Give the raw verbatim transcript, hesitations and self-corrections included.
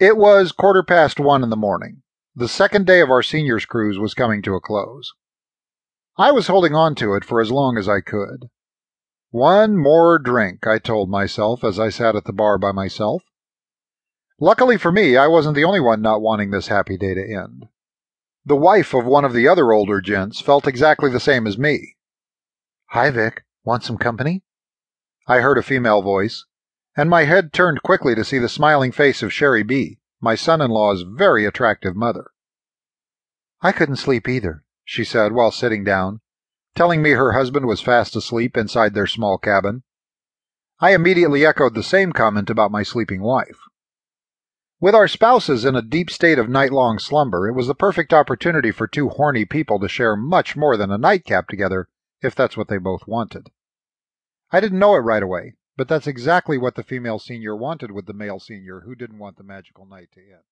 It was quarter past one in the morning. The second day of our seniors' cruise was coming to a close. I was holding on to it for as long as I could. One more drink, I told myself as I sat at the bar by myself. Luckily for me, I wasn't the only one not wanting this happy day to end. The wife of one of the other older gents felt exactly the same as me. "Hi, Vic. Want some company?" I heard a female voice, and my head turned quickly to see the smiling face of Sherry B., my son-in-law's very attractive mother. "I couldn't sleep either," she said while sitting down, telling me her husband was fast asleep inside their small cabin. I immediately echoed the same comment about my sleeping wife. With our spouses in a deep state of night-long slumber, it was the perfect opportunity for two horny people to share much more than a nightcap together, if that's what they both wanted. I didn't know it right away, but that's exactly what the female senior wanted with the male senior who didn't want the magical night to end.